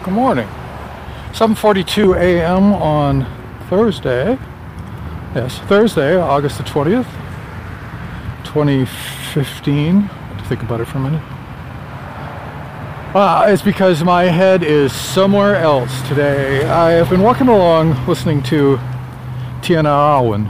Good morning. 7:42 a.m. on Thursday. Yes, Thursday, August the 20th, 2015. I have to think about it for a minute. It's because my head is somewhere else today. I have been walking along listening to Tien Arwen,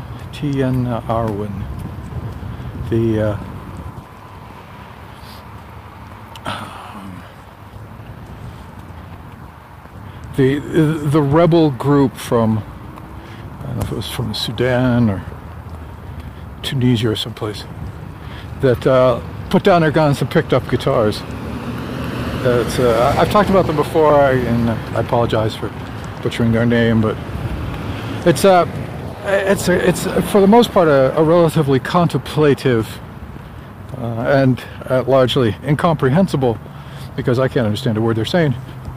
the rebel group from, I don't know if it was from Sudan or Tunisia or someplace, that put down their guns and picked up guitars. I've talked about them before, and I apologize for butchering their name, but it's for the most part a relatively contemplative and largely incomprehensible, because I can't understand a word they're saying,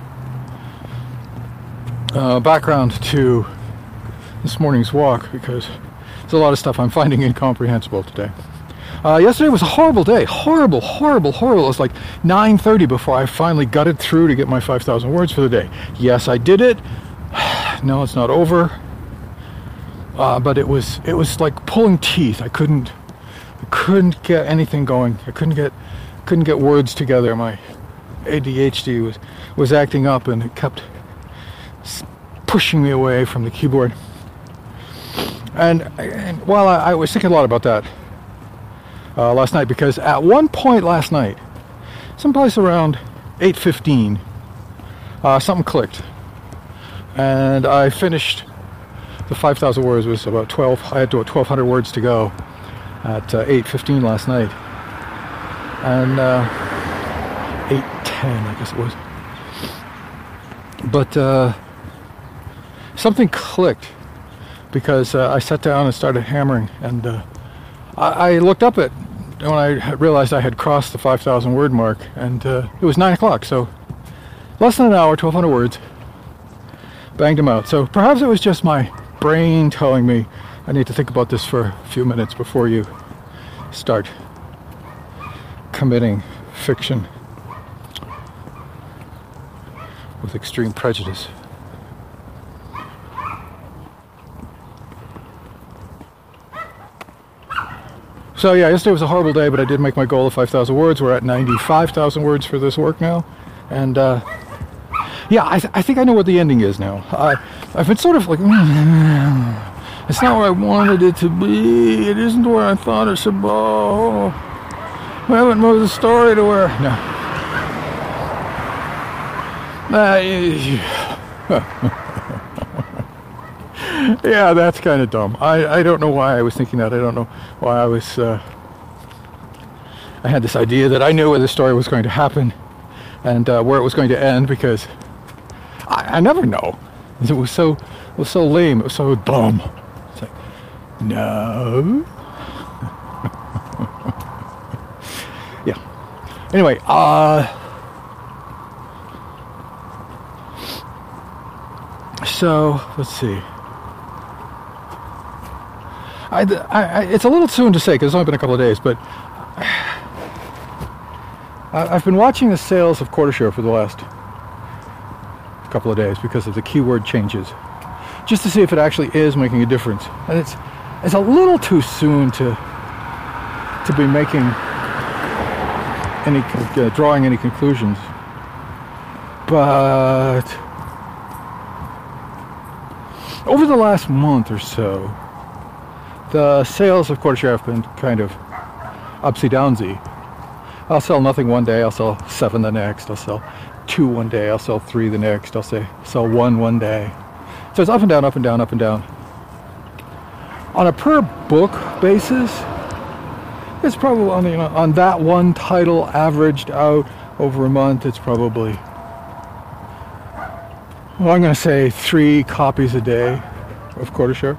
background to this morning's walk, because there's a lot of stuff I'm finding incomprehensible today. Yesterday was a horrible day. Horrible. It was like 9:30 before I finally got it through to get my 5,000 words for the day. Yes, I did it. No, it's not over. But it was like pulling teeth. I couldn't get anything going. I couldn't get words together. My ADHD was acting up, and it kept pushing me away from the keyboard. And while I was thinking a lot about that last night, because at one point last night, someplace around 8:15, something clicked, and I finished the 5,000 words. It was about 12. I had 1,200 words to go at 8:15 last night, and 8:10, I guess it was. But something clicked, because I sat down and started hammering, and I looked up at when I realized I had crossed the 5,000 word mark, and it was 9 o'clock, so less than an hour, 1,200 words, banged them out. So perhaps it was just my brain telling me I need to think about this for a few minutes before you start committing fiction with extreme prejudice. So yeah, yesterday was a horrible day, but I did make my goal of 5,000 words. We're at 95,000 words for this work now. And yeah, I think I know what the ending is now. I've been sort of like, it's not where I wanted it to be. It isn't where I thought it should go. We haven't moved the story to where... No. Yeah, that's kind of dumb. I don't know why I was thinking that. I don't know why I was... I had this idea that I knew where the story was going to happen and where it was going to end, because I never know. It was so lame. It was so dumb. It's like, no. Yeah. Anyway, so let's see. It's a little soon to say, because it's only been a couple of days, but I've been watching the sales of Quartershare for the last couple of days because of the keyword changes, just to see if it actually is making a difference. And it's a little too soon to be making any drawing any conclusions, but over the last month or so, the sales of Quartershare have been kind of upsy-downsy. I'll sell nothing one day, I'll sell 7 the next, I'll sell 2 one day, I'll sell 3 the next, I'll sell 1 one day. So it's up and down, up and down, up and down. On a per book basis, it's probably on that one title averaged out over a month, it's probably, well, I'm going to say 3 copies a day of Quartershare.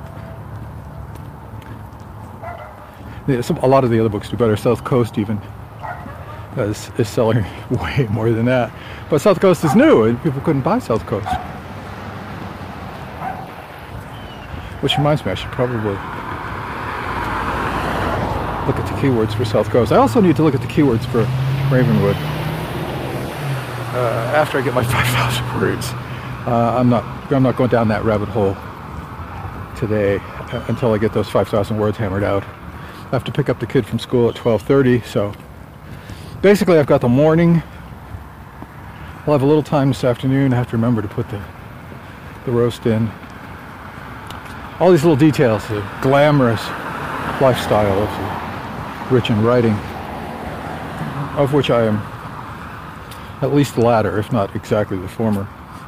A lot of the other books do better. South Coast even is selling way more than that. But South Coast is new, and people couldn't buy South Coast. Which reminds me, I should probably look at the keywords for South Coast. I also need to look at the keywords for Ravenwood. after I get my 5,000 words. I'm not going down that rabbit hole today until I get those 5,000 words hammered out. I have to pick up the kid from school at 12:30, so basically I've got the morning. I'll have a little time this afternoon. I have to remember to put the roast in. All these little details, the glamorous lifestyle of the rich in writing, of which I am at least the latter, if not exactly the former.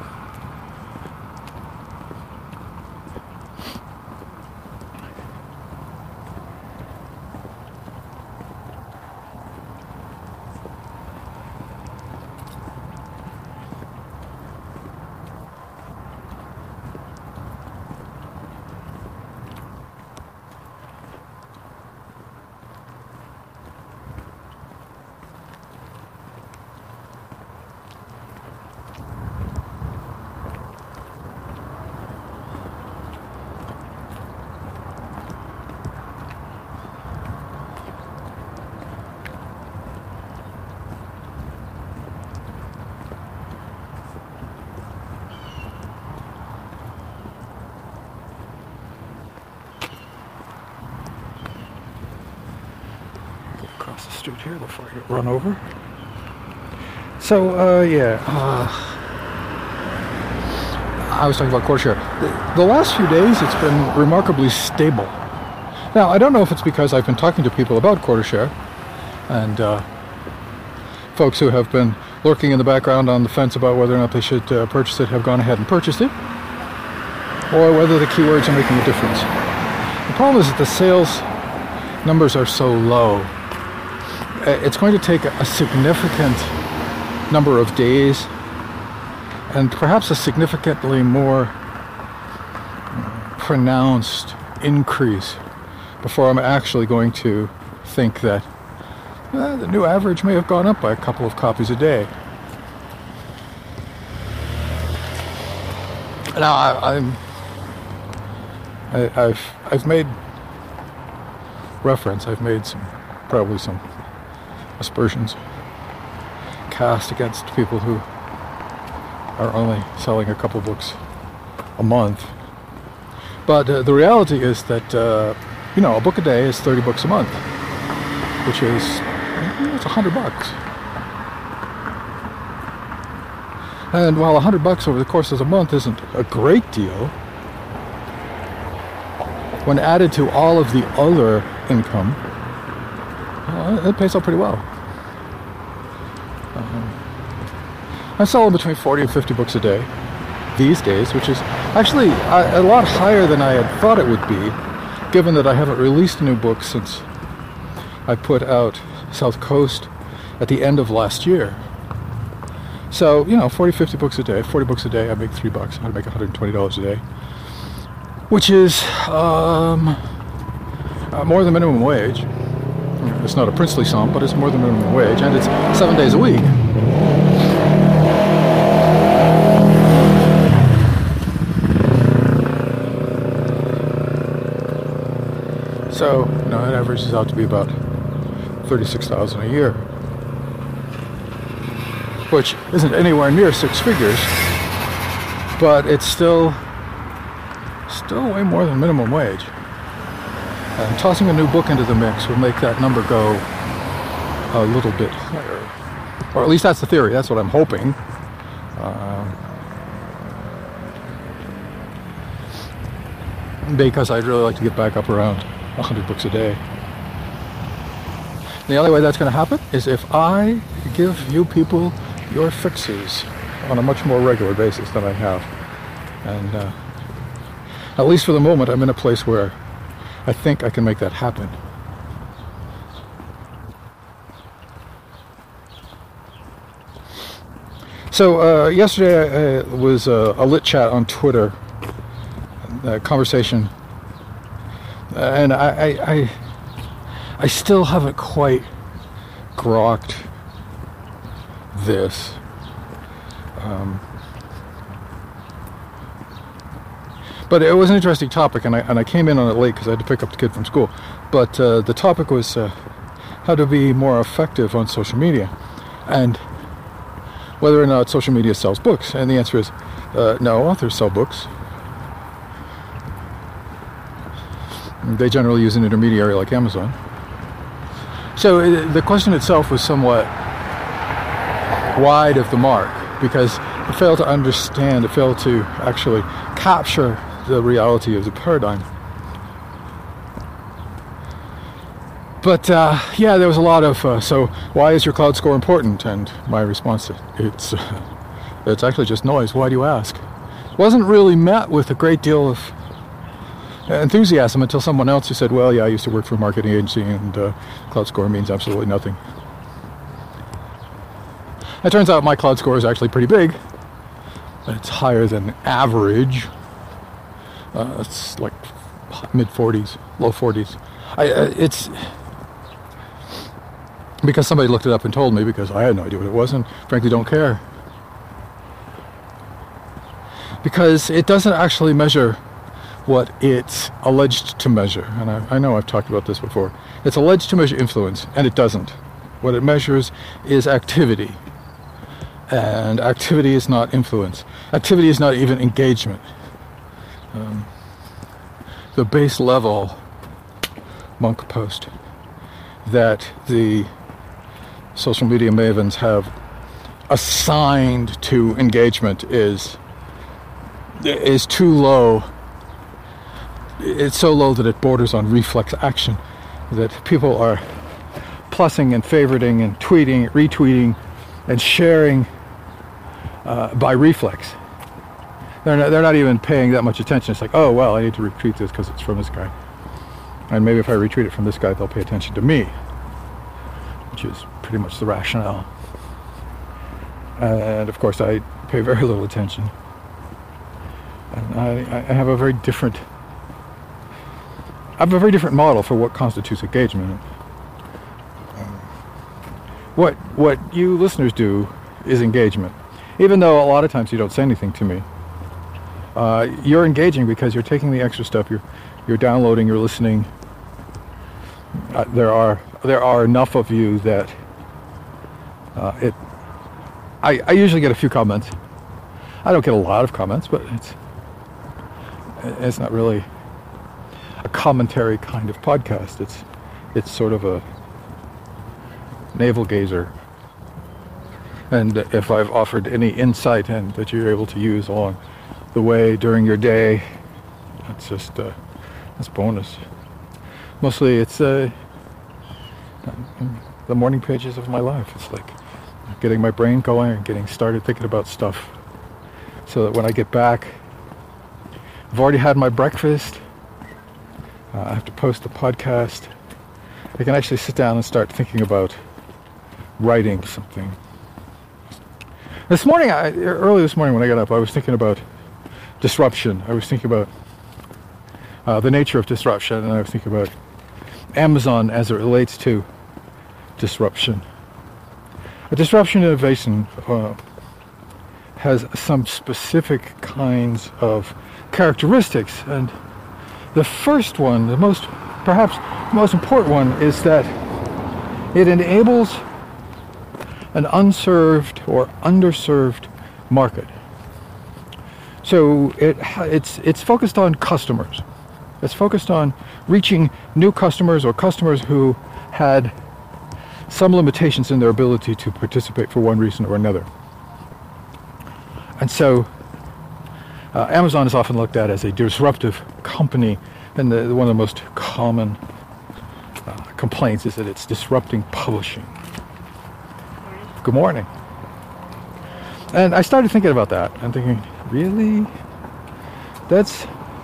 Across the street here before I get run over. So, I was talking about quarter share. The last few days it's been remarkably stable. Now, I don't know if it's because I've been talking to people about quarter share, and folks who have been lurking in the background on the fence about whether or not they should purchase it have gone ahead and purchased it, or whether the keywords are making a difference. The problem is that the sales numbers are so low. It's going to take a significant number of days and perhaps a significantly more pronounced increase before I'm actually going to think that the new average may have gone up by a couple of copies a day. Now I've made reference. I've made probably some aspersions cast against people who are only selling a couple books a month. But the reality is that a book a day is 30 books a month, which is it's $100. And while $100 over the course of a month isn't a great deal, when added to all of the other income, it pays out pretty well. I'm selling between 40 and 50 books a day these days, which is actually a lot higher than I had thought it would be, given that I haven't released a new book since I put out South Coast at the end of last year. So, 40, 50 books a day, 40 books a day, I make $3. I make $120 a day, which is more than minimum wage. It's not a princely sum, but it's more than minimum wage, and it's 7 days a week. So, it averages out to be about $36,000 a year, which isn't anywhere near six figures, but it's still way more than minimum wage. And tossing a new book into the mix will make that number go a little bit higher. Or at least that's the theory. That's what I'm hoping. Because I'd really like to get back up around 100 books a day. The only way that's going to happen is if I give you people your fixes on a much more regular basis than I have. And at least for the moment, I'm in a place where I think I can make that happen. So yesterday was a lit chat on Twitter, a conversation, and I still haven't quite grokked this. But it was an interesting topic, and I came in on it late because I had to pick up the kid from school. But the topic was how to be more effective on social media. And whether or not social media sells books. And the answer is no, authors sell books. They generally use an intermediary like Amazon. So the question itself was somewhat wide of the mark because it failed to understand, it failed to actually capture the reality of the paradigm. But yeah, there was a lot of, so why is your cloud score important? And my response, it's actually just noise. Why do you ask? Wasn't really met with a great deal of enthusiasm until someone else who said, well, yeah, I used to work for a marketing agency and cloud score means absolutely nothing. It turns out my cloud score is actually pretty big. It's higher than average. It's like mid-40s, low 40s. It's because somebody looked it up and told me, because I had no idea what it was and frankly don't care. Because it doesn't actually measure what it's alleged to measure. And I know I've talked about this before. It's alleged to measure influence, and it doesn't. What it measures is activity. And activity is not influence. Activity is not even engagement. The base level monk post that the social media mavens have assigned to engagement is too low. It's so low that it borders on reflex action, that people are plussing and favoriting and tweeting, retweeting, and sharing by reflex. They're not even paying that much attention. It's like, oh, well, I need to retweet this because it's from this guy. And maybe if I retweet it from this guy, they'll pay attention to me, which is pretty much the rationale. And of course, I pay very little attention. And I have a very different model for what constitutes engagement. What you listeners do is engagement. Even though a lot of times you don't say anything to me, you're engaging because you're taking the extra step. You're downloading. You're listening. There are enough of you that I usually get a few comments. I don't get a lot of comments, but it's not really a commentary kind of podcast. It's sort of a navel gazer. And if I've offered any insight and that you're able to use along the way during your day, that's just that's bonus. Mostly it's the morning pages of my life. It's like getting my brain going and getting started thinking about stuff so that when I get back, I've already had my breakfast. I have to post the podcast. I can actually sit down and start thinking about writing something. Early this morning when I got up, I was thinking about disruption. I was thinking about the nature of disruption, and I was thinking about Amazon as it relates to disruption. A disruption innovation has some specific kinds of characteristics, and the first one, perhaps the most important one, is that it enables an unserved or underserved market. So it's focused on customers. It's focused on reaching new customers or customers who had some limitations in their ability to participate for one reason or another. And so Amazon is often looked at as a disruptive company, and one of the most common complaints is that it's disrupting publishing. Good morning. And I started thinking about that. I'm thinking, really? That's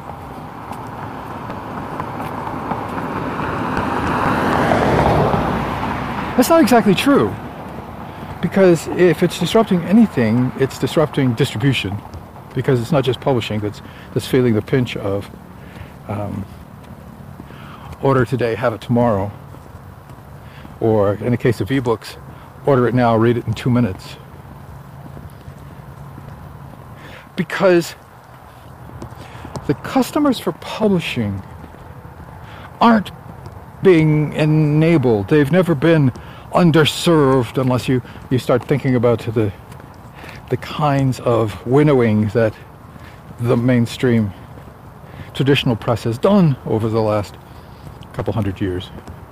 not exactly true. Because if it's disrupting anything, it's disrupting distribution. Because it's not just publishing that's feeling the pinch of order today, have it tomorrow. Or in the case of ebooks, order it now, read it in 2 minutes. Because the customers for publishing aren't being enabled. They've never been underserved unless you start thinking about the the kinds of winnowing that the mainstream traditional press has done over the last couple hundred years.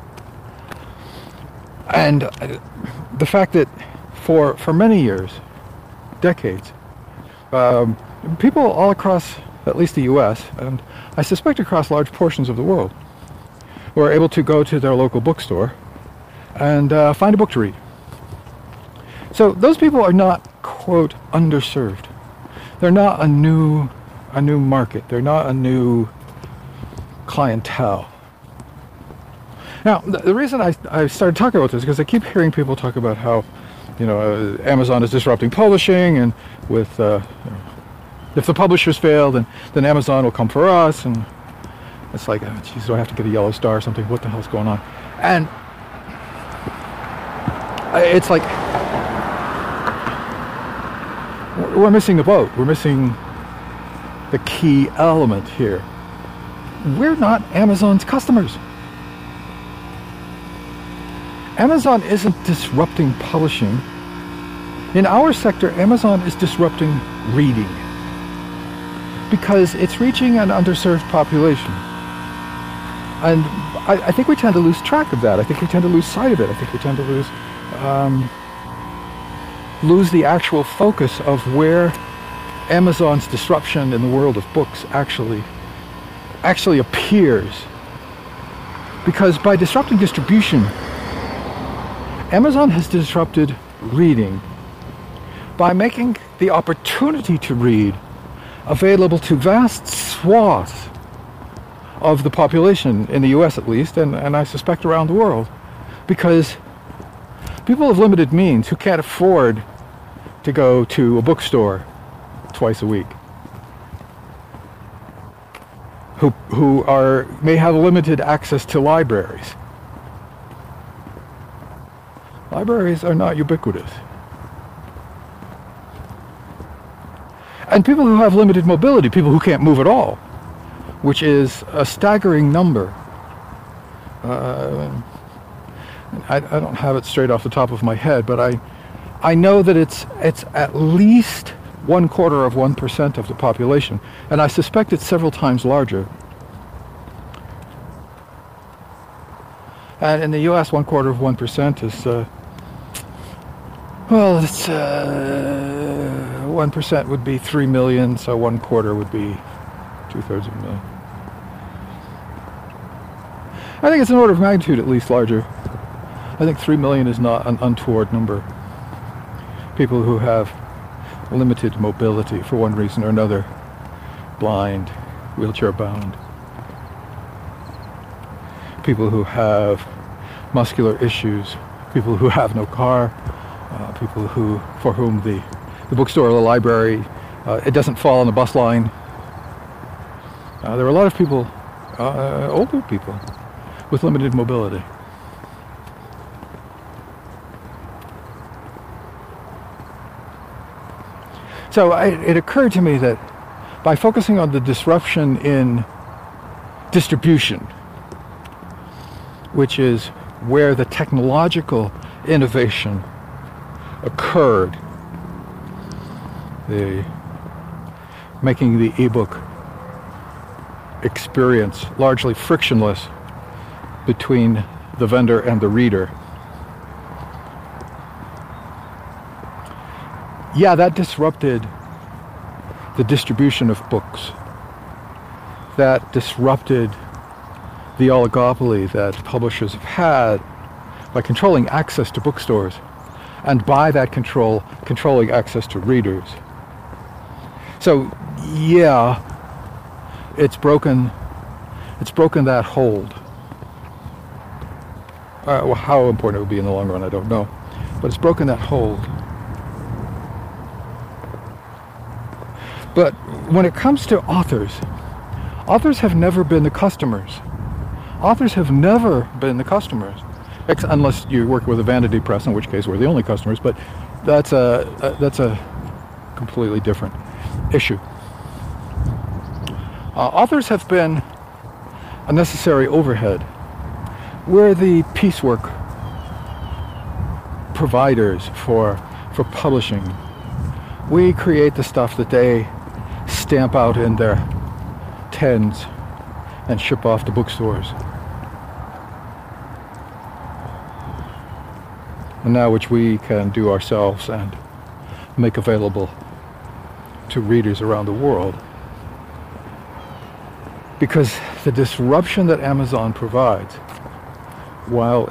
And the fact that for many years, decades, people all across at least the US, and I suspect across large portions of the world, were able to go to their local bookstore and find a book to read. So those people are not, quote, underserved. They're not a new market. They're not a new clientele. Now, the reason I started talking about this is because I keep hearing people talk about how, Amazon is disrupting publishing, and with if the publishers fail, then Amazon will come for us, and it's like, oh, geez, do I have to get a yellow star or something? What the hell's going on? And it's like we're missing the boat. We're missing the key element here. We're not Amazon's customers. Amazon isn't disrupting publishing. In our sector, Amazon is disrupting reading because it's reaching an underserved population. And I think we tend to lose track of that. I think we tend to lose sight of it. I think we tend to lose the actual focus of where Amazon's disruption in the world of books actually appears. Because by disrupting distribution, Amazon has disrupted reading by making the opportunity to read available to vast swaths of the population, in the US at least, and I suspect around the world, because people of limited means who can't afford to go to a bookstore twice a week, who may have limited access to libraries. Libraries are not ubiquitous. And people who have limited mobility, people who can't move at all, which is a staggering number. I don't have it straight off the top of my head, but I know that it's at least 0.25% of the population, and I suspect it's several times larger. And in the U.S., 0.25% is, it's 1% would be 3 million, so 1/4 would be 2/3 of a million. I think it's an order of magnitude at least larger. I think 3 million is not an untoward number. People who have limited mobility for one reason or another, blind, wheelchair bound. People who have muscular issues, people who have no car, people for whom the bookstore or the library, it doesn't fall on the bus line. There are a lot of people, older people, with limited mobility. So it occurred to me that by focusing on the disruption in distribution, which is where the technological innovation occurred, making the ebook experience largely frictionless between the vendor and the reader. Yeah, that disrupted the distribution of books. That disrupted the oligopoly that publishers have had by controlling access to bookstores, and by that controlling access to readers. So, yeah, it's broken that hold. How important it will be in the long run, I don't know. But it's broken that hold. But when it comes to authors have never been the customers. Authors have never been the customers, unless you work with a vanity press, in which case we're the only customers. But that's a completely different issue. Authors have been a necessary overhead. We're the piecework providers for publishing. We create the stuff that they stamp out in their tens and ship off to bookstores. And now which we can do ourselves and make available to readers around the world. Because the disruption that Amazon provides, while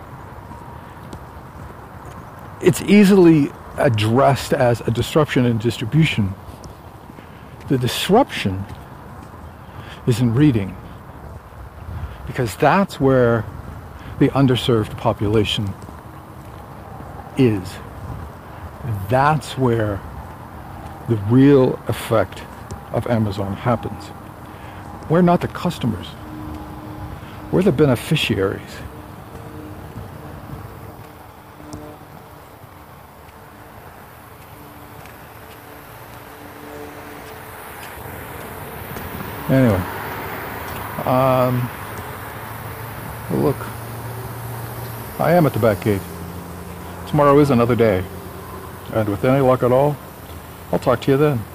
it's easily addressed as a disruption in distribution, the disruption is in reading. Because that's where the underserved population is. That's where the real effect of Amazon happens. We're not the customers. We're the beneficiaries. Anyway, look, I am at the back gate. Tomorrow is another day, and with any luck at all, I'll talk to you then.